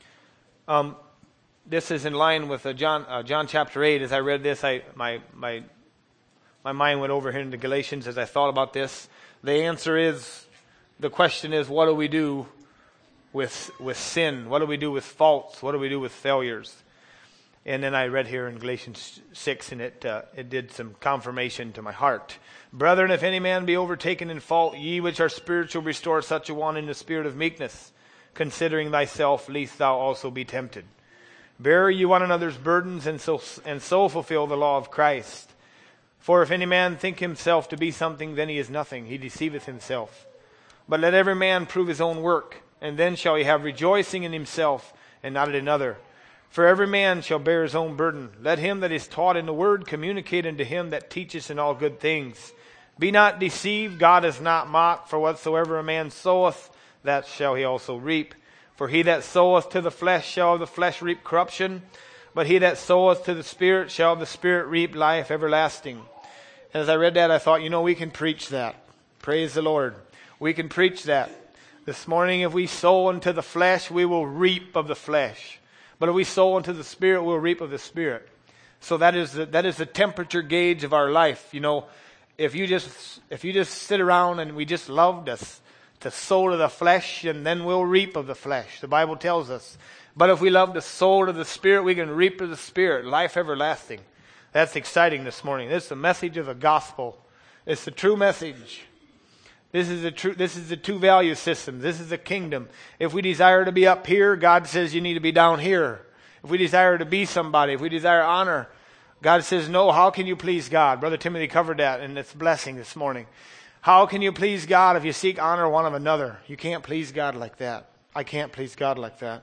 this is in line with John chapter 8. As I read this, my mind went over here into Galatians as I thought about this. The question is, what do we do with sin? What do we do with faults? What do we do with failures? And then I read here in Galatians 6, and it did some confirmation to my heart. Brethren, if any man be overtaken in fault, ye which are spiritual, restore such a one in the spirit of meekness, considering thyself, lest thou also be tempted. Bear ye one another's burdens, and so fulfill the law of Christ. For if any man think himself to be something, then he is nothing. He deceiveth himself. But let every man prove his own work, and then shall he have rejoicing in himself, and not in another. For every man shall bear his own burden. Let him that is taught in the word communicate unto him that teacheth in all good things. Be not deceived, God is not mocked, for whatsoever a man soweth, that shall he also reap. For he that soweth to the flesh shall of the flesh reap corruption, but he that soweth to the Spirit shall of the Spirit reap life everlasting. And as I read that, I thought, we can preach that. Praise the Lord. We can preach that. This morning, if we sow into the flesh, we will reap of the flesh. But if we sow into the Spirit, we'll reap of the Spirit. So that is the temperature gauge of our life. If you just sit around and we just love to sow to the flesh, and then we'll reap of the flesh. The Bible tells us. But if we love to sow to the Spirit, we can reap of the Spirit, life everlasting. That's exciting this morning. This is the message of the gospel. It's the true message. This is the true value system. This is the kingdom. If we desire to be up here, God says you need to be down here. If we desire to be somebody, if we desire honor, God says no. How can you please God? Brother Timothy covered that in its blessing this morning. How can you please God if you seek honor one of another? You can't please God like that. I can't please God like that.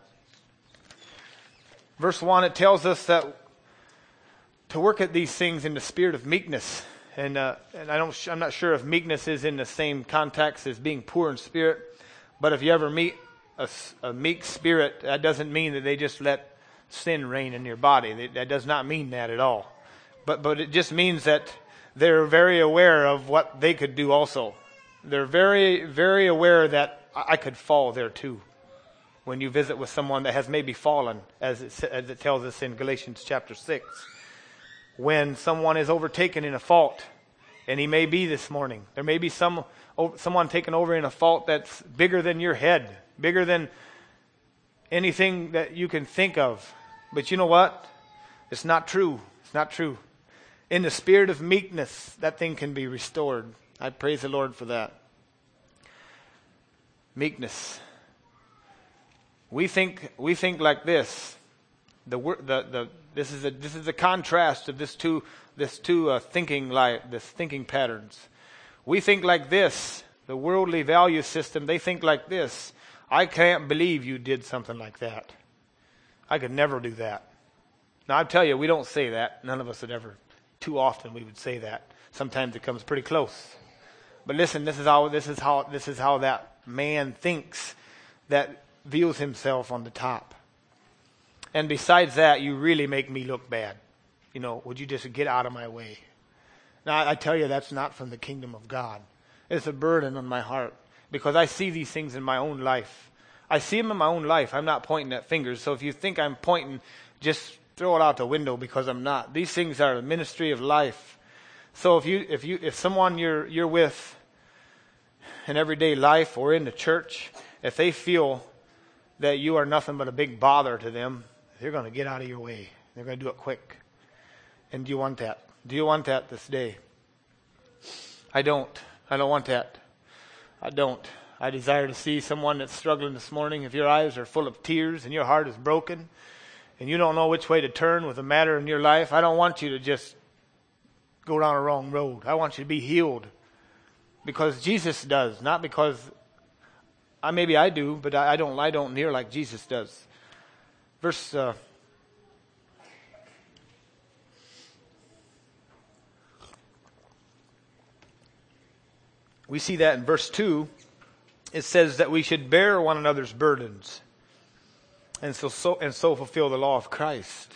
Verse 1, it tells us that to work at these things in the spirit of meekness. And I'm not sure if meekness is in the same context as being poor in spirit. But if you ever meet a meek spirit, that doesn't mean that they just let sin reign in your body. That does not mean that at all. But it just means that they're very aware of what they could do also. They're very, very aware that I could fall there too. When you visit with someone that has maybe fallen, as it tells us in Galatians chapter 6. When someone is overtaken in a fault, and he may be this morning. There may be someone taken over in a fault that's bigger than your head, bigger than anything that you can think of. But you know what? It's not true. It's not true. In the spirit of meekness, that thing can be restored. I praise the Lord for that. Meekness. We think like this. This is a contrast of this two thinking patterns. We think like this. The worldly value system, they think like this. I can't believe you did something like that. I could never do that. Now I tell you, we don't say that. None of us would ever. Too often we would say that. Sometimes it comes pretty close. But listen, this is how that man thinks that views himself on the top. And besides that, you really make me look bad. Would you just get out of my way? Now, I tell you, that's not from the kingdom of God. It's a burden on my heart because I see these things in my own life. I see them in my own life. I'm not pointing at fingers. So if you think I'm pointing, just throw it out the window because I'm not. These things are the ministry of life. So if someone you're with in everyday life or in the church, if they feel that you are nothing but a big bother to them, they're going to get out of your way. They're going to do it quick. And do you want that? Do you want that this day? I don't. I don't want that. I don't. I desire to see someone that's struggling this morning. If your eyes are full of tears and your heart is broken and you don't know which way to turn with a matter in your life, I don't want you to just go down a wrong road. I want you to be healed because Jesus does, not because maybe I do, but I don't near like Jesus does. We see that in verse 2. It says that we should bear one another's burdens and so fulfill the law of Christ.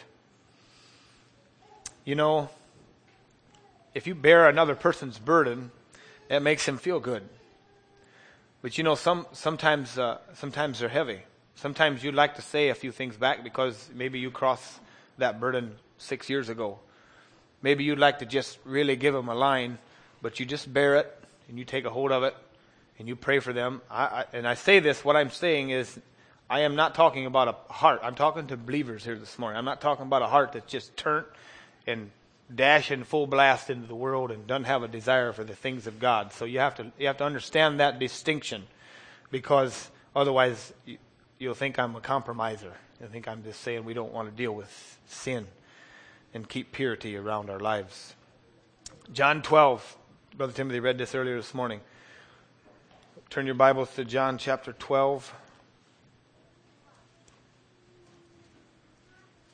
If you bear another person's burden, it makes him feel good. But sometimes they're heavy. Sometimes you'd like to say a few things back because maybe you crossed that burden 6 years ago. Maybe you'd like to just really give them a line, but you just bear it and you take a hold of it and you pray for them. And I say this, what I'm saying is I am not talking about a heart. I'm talking to believers here this morning. I'm not talking about a heart that's just turned and dashing full blast into the world and doesn't have a desire for the things of God. So you have to understand that distinction because otherwise you'll think I'm a compromiser. You'll think I'm just saying we don't want to deal with sin and keep purity around our lives. John 12. Brother Timothy read this earlier this morning. Turn your Bibles to John chapter 12.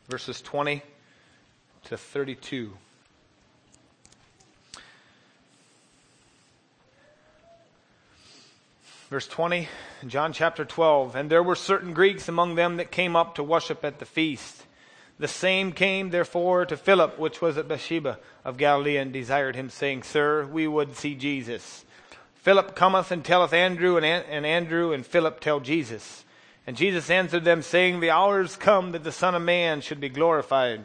verses 20 to 32. Verse 20, John chapter 12. And there were certain Greeks among them that came up to worship at the feast. The same came therefore to Philip, which was at Bethsaida of Galilee, and desired him, saying, Sir, we would see Jesus. Philip cometh and telleth Andrew, and Andrew and Philip tell Jesus. And Jesus answered them, saying, The hour is come that the Son of Man should be glorified.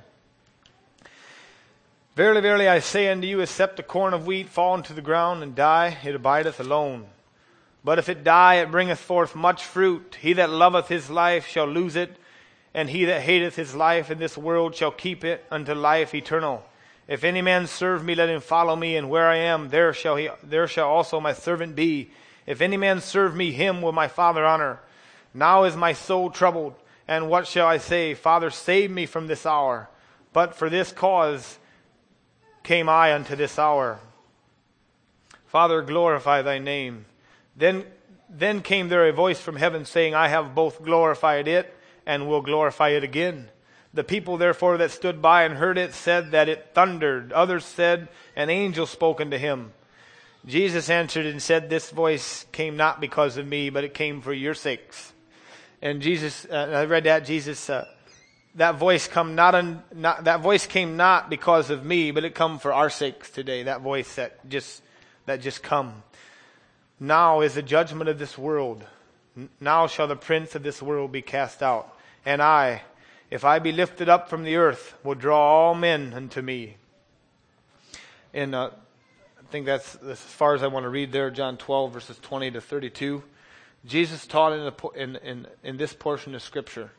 Verily, verily, I say unto you, except a corn of wheat fall into the ground and die, it abideth alone. But if it die, it bringeth forth much fruit. He that loveth his life shall lose it, and he that hateth his life in this world shall keep it unto life eternal. If any man serve me, let him follow me, and where I am, there shall also my servant be. If any man serve me, him will my Father honor. Now is my soul troubled, and what shall I say? Father, save me from this hour. But for this cause came I unto this hour. Father, glorify thy name. Then came there a voice from heaven, saying, I have both glorified it, and will glorify it again. The people therefore that stood by and heard it said that it thundered. Others said, an angel spoke unto him. Jesus answered and said, This voice came not because of me, but it came for your sakes. And Jesus, I read that, Jesus, that voice came not because of me, but it come for our sakes today. That voice that just come. Now is the judgment of this world. Now shall the prince of this world be cast out. And I, if I be lifted up from the earth, will draw all men unto me. And I think that's as far as I want to read there, John 12, verses 20 to 32. Jesus taught in this portion of Scripture.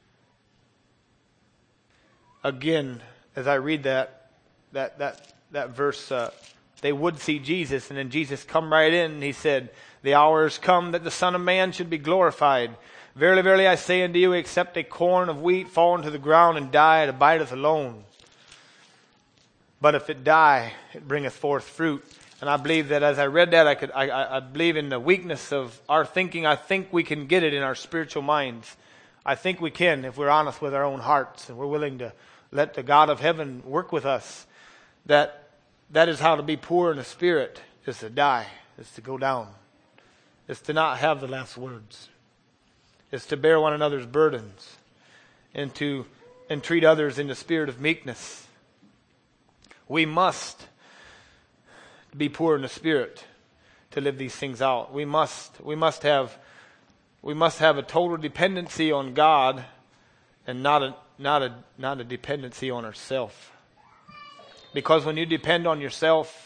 Again, as I read that verse, they would see Jesus, and then Jesus come right in, and he said, The hour is come that the Son of Man should be glorified. Verily, verily, I say unto you, except a corn of wheat fall into the ground and die, it abideth alone. But if it die, it bringeth forth fruit. And I believe that as I read that, I believe in the weakness of our thinking. I think we can get it in our spiritual minds. I think we can if we're honest with our own hearts and we're willing to let the God of heaven work with us. That is how to be poor in the spirit, is to die, is to go down. Is to not have the last words. Is to bear one another's burdens. And to entreat others in the spirit of meekness. We must be poor in the spirit to live these things out. We must have a total dependency on God and not a dependency on ourselves. Because when you depend on yourself,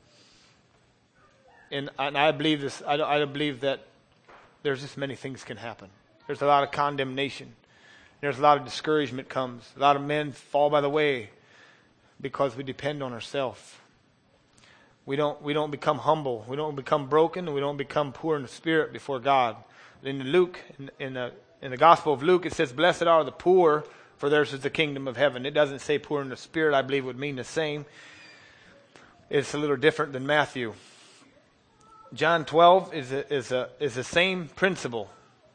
and I believe this, I believe that there's just many things can happen. There's a lot of condemnation. There's a lot of discouragement comes. A lot of men fall by the way because we depend on ourselves. We don't become humble. We don't become broken. We don't become poor in the spirit before God. In Luke, in the Gospel of Luke, it says, Blessed are the poor, for theirs is the kingdom of heaven. It doesn't say poor in the spirit. I believe would mean the same. It's a little different than Matthew. John 12 is the same principle.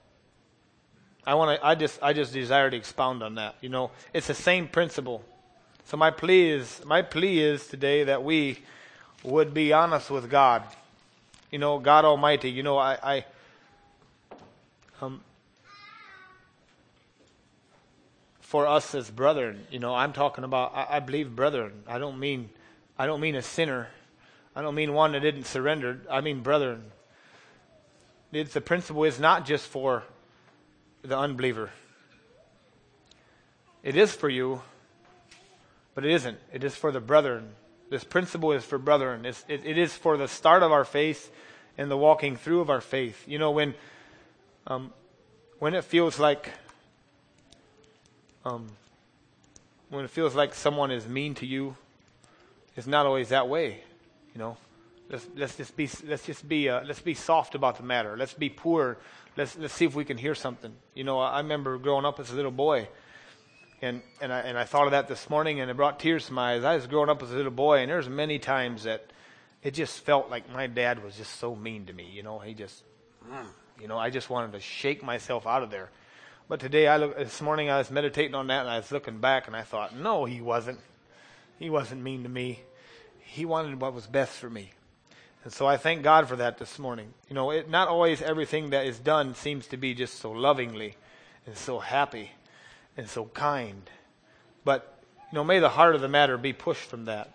I just desire to expound on that. You know, it's the same principle. So my plea is today that we would be honest with God. You know, God Almighty. You know, for us as brethren, you know, I'm talking about. I believe brethren. I don't mean a sinner. I don't mean one that didn't surrender. I mean brethren. The principle is not just for the unbeliever. It is for you, but it isn't. It is for the brethren. This principle is for brethren. It is for the start of our faith and the walking through of our faith. You know, when it feels like someone is mean to you, it's not always that way. You know, let's be soft about the matter. Let's be poor. Let's see if we can hear something. You know, I remember growing up as a little boy, and I thought of that this morning, and it brought tears to my eyes. I was growing up as a little boy, and there's many times that it just felt like my dad was just so mean to me. You know, he just, you know, I just wanted to shake myself out of there. But today, this morning I was meditating on that, and I was looking back, and I thought, no, he wasn't. He wasn't mean to me. He wanted what was best for me. And so I thank God for that this morning. You know, not always everything that is done seems to be just so lovingly and so happy and so kind. But, you know, may the heart of the matter be pushed from that.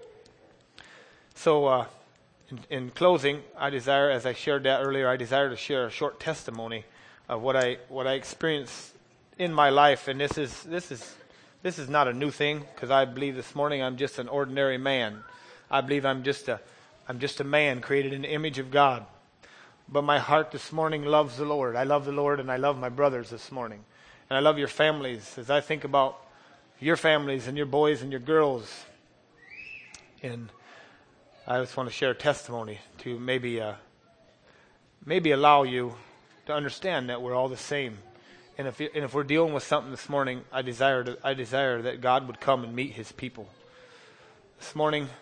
So, in closing, I desire, as I shared that earlier, I desire to share a short testimony of what I experienced in my life. And this is not a new thing, because I believe this morning I'm just an ordinary man. I believe I'm just a man created in the image of God. But my heart this morning loves the Lord. I love the Lord, and I love my brothers this morning. And I love your families. As I think about your families and your boys and your girls, and I just want to share a testimony to maybe allow you to understand that we're all the same. And if we're dealing with something this morning, I desire that God would come and meet His people. This morning,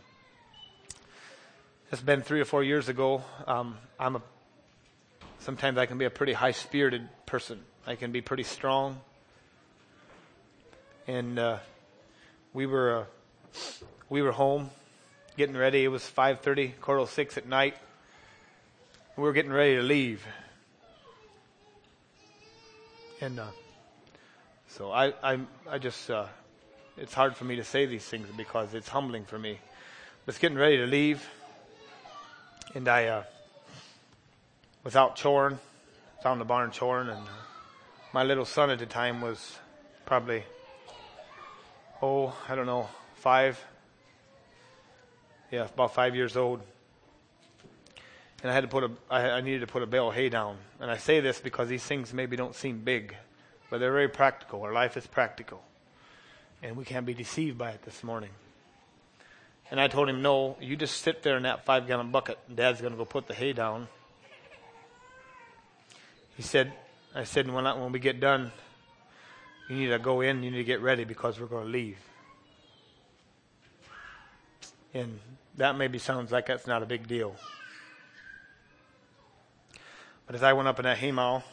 it's been 3 or 4 years ago. Sometimes I can be a pretty high-spirited person. I can be pretty strong. And we were home, getting ready. It was 5:30, 6:15 at night. We were getting ready to leave. And so I just, it's hard for me to say these things because it's humbling for me. But it's getting ready to leave. And I was out choring. I was out in the barn choring. And my little son at the time was probably, I don't know, 5. Yeah, about 5 years old. And I had to I needed to put a bale of hay down. And I say this because these things maybe don't seem big, but they're very practical. Our life is practical. And we can't be deceived by it this morning. And I told him, no, you just sit there in that 5-gallon bucket, and Dad's going to go put the hay down. I said, when we get done, you need to go in, you need to get ready because we're going to leave. And that maybe sounds like that's not a big deal. But as I went up in that haymow,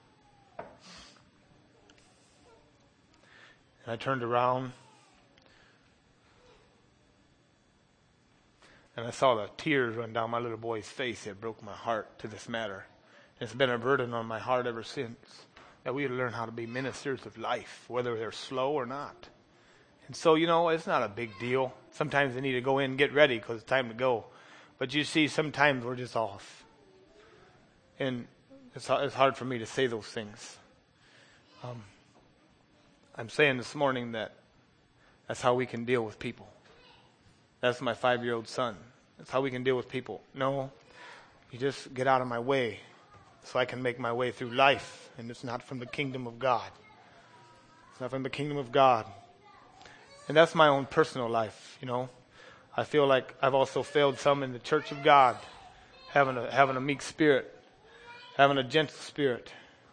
and I turned around, and I saw the tears run down my little boy's face. It broke my heart to this matter. It's been a burden on my heart ever since, that we learn how to be ministers of life, whether they're slow or not. And so, you know, it's not a big deal. Sometimes they need to go in and get ready because it's time to go. But you see, sometimes we're just off. And it's hard for me to say those things. I'm saying this morning that that's how we can deal with people. That's my 5-year-old son. That's how we can deal with people. No, you just get out of my way so I can make my way through life. And it's not from the kingdom of God. It's not from the kingdom of God. And that's my own personal life, you know. I feel like I've also failed some in the church of God, having a meek spirit, having a gentle spirit,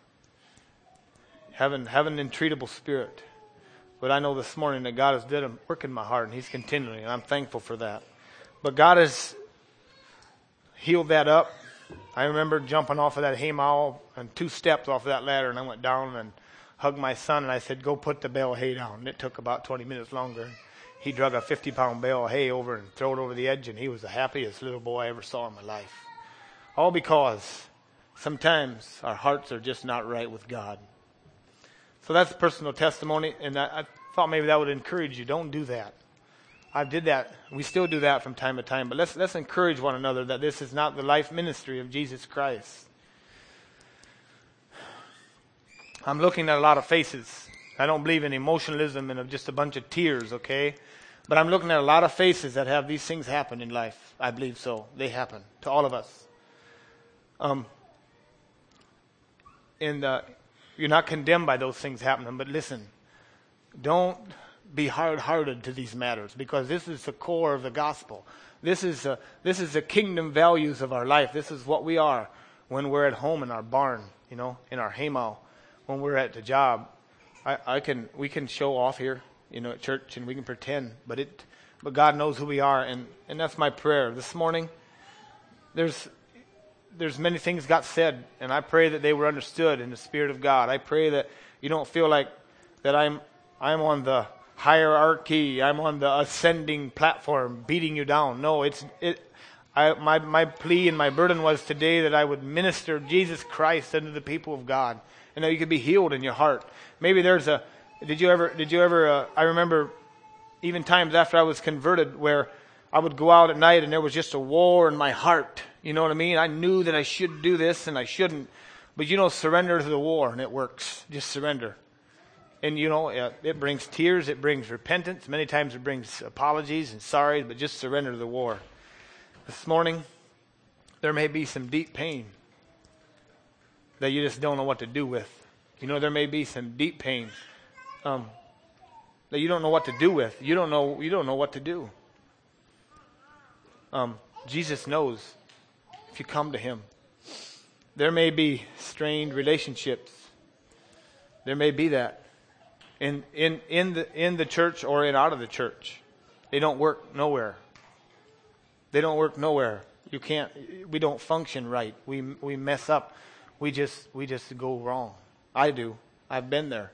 having an entreatable spirit. But I know this morning that God has did a work in my heart, and He's continuing, and I'm thankful for that. But God has healed that up. I remember jumping off of that haymow and 2 steps off of that ladder, and I went down and hugged my son, and I said, go put the bale of hay down. And it took about 20 minutes longer. He drug a 50-pound bale of hay over and threw it over the edge, and he was the happiest little boy I ever saw in my life. All because sometimes our hearts are just not right with God. So that's personal testimony, and I thought maybe that would encourage you. Don't do that. I did that. We still do that from time to time, but let's encourage one another that this is not the life ministry of Jesus Christ. I'm looking at a lot of faces. I don't believe in emotionalism and of just a bunch of tears, okay? But I'm looking at a lot of faces that have these things happen in life. I believe so. They happen to all of us. You're not condemned by those things happening, but listen, don't be hard-hearted to these matters, because this is the core of the gospel. This is the kingdom values of our life. This is what we are when we're at home in our barn, you know, in our haymow, when we're at the job. We can show off here, you know, at church, and we can pretend, but God knows who we are, and that's my prayer this morning. there's many things got said, and I pray that they were understood in the Spirit of God. I pray that you don't feel like that I'm on the hierarchy, I'm on the ascending platform, beating you down. No, my plea and my burden was today that I would minister Jesus Christ unto the people of God, and that you could be healed in your heart. Maybe there's did you ever, I remember even times after I was converted where I would go out at night and there was just a war in my heart. You know what I mean? I knew that I should do this and I shouldn't. But surrender to the war and it works. Just surrender. And it brings tears, it brings repentance. Many times it brings apologies and sorries, but just surrender to the war. This morning, there may be some deep pain that you just don't know what to do with. There may be some deep pain that you don't know what to do with. You don't know what to do. Jesus knows if you come to Him. There may be strained relationships. There may be that in the church or in out of the church. They don't work nowhere. They don't work nowhere. We don't function right. We mess up. We just go wrong. I do. I've been there.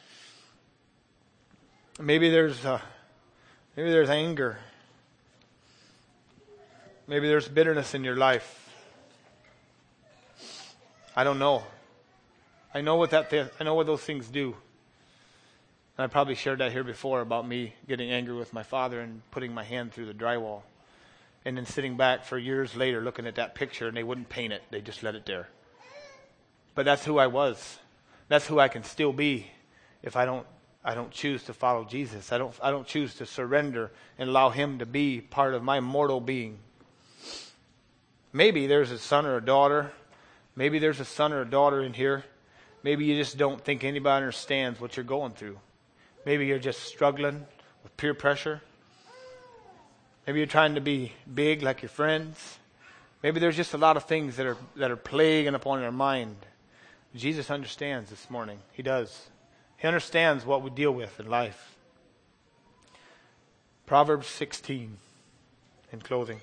Maybe there's anger. Maybe there's bitterness in your life. I don't know. I know what those things do. And I probably shared that here before about me getting angry with my father and putting my hand through the drywall. And then sitting back for years later looking at that picture and they wouldn't paint it. They just let it there. But that's who I was. That's who I can still be if I don't choose to follow Jesus. I don't choose to surrender and allow Him to be part of my mortal being. Maybe there's a son or a daughter. Maybe there's a son or a daughter in here. Maybe you just don't think anybody understands what you're going through. Maybe you're just struggling with peer pressure. Maybe you're trying to be big like your friends. Maybe there's just a lot of things that are plaguing upon your mind. Jesus understands this morning. He does. He understands what we deal with in life. Proverbs 16 in closing.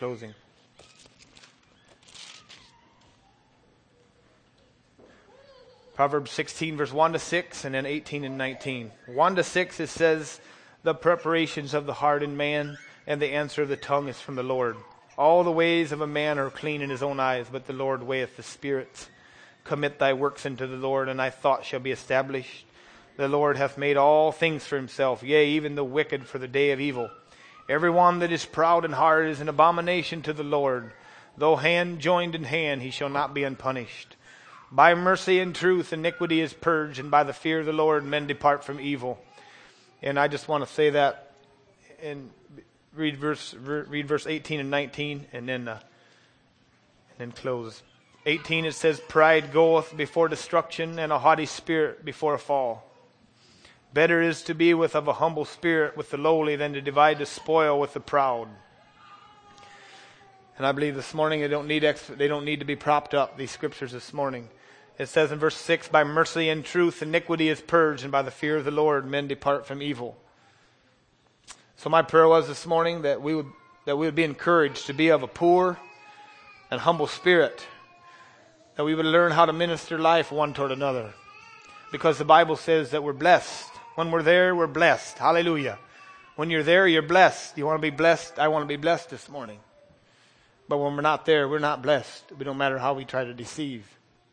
Proverbs 16 verse 1 to 6 and then 18 and 19. 1 to 6 it says, the preparations of the heart in man and the answer of the tongue is from the Lord. All the ways of a man are clean in his own eyes, but the Lord weigheth the spirits. Commit thy works unto the Lord, and thy thoughts shall be established. The Lord hath made all things for Himself, yea, even the wicked for the day of evil. Every one that is proud in heart is an abomination to the Lord. Though hand joined in hand, he shall not be unpunished. By mercy and truth iniquity is purged, and by the fear of the Lord men depart from evil. And I just want to say that and read verse 18 and 19 and then close. 18 it says, pride goeth before destruction, and a haughty spirit before a fall. Better is to be of a humble spirit with the lowly than to divide the spoil with the proud. And I believe this morning they don't need to be propped up, these scriptures this morning. It says in verse 6, by mercy and truth iniquity is purged, and by the fear of the Lord men depart from evil. So my prayer was this morning that we would be encouraged to be of a poor and humble spirit, that we would learn how to minister life one toward another. Because the Bible says that we're blessed. When we're there, we're blessed. Hallelujah. When you're there, you're blessed. You want to be blessed? I want to be blessed this morning. But when we're not there, we're not blessed. We don't matter how we try to deceive.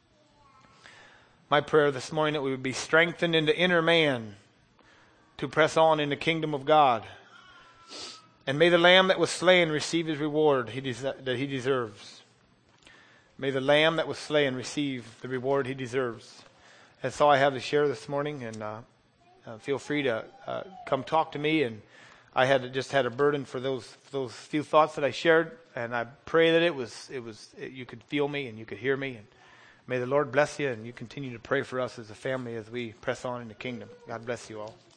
My prayer this morning that we would be strengthened in the inner man to press on in the kingdom of God. And may the Lamb that was slain receive his reward that he deserves. May the Lamb that was slain receive the reward he deserves. That's all I have to share this morning. And feel free to come talk to me. And I just had a burden for those few thoughts that I shared. And I pray that you could feel me and you could hear me. And may the Lord bless you, and you continue to pray for us as a family as we press on in the kingdom. God bless you all.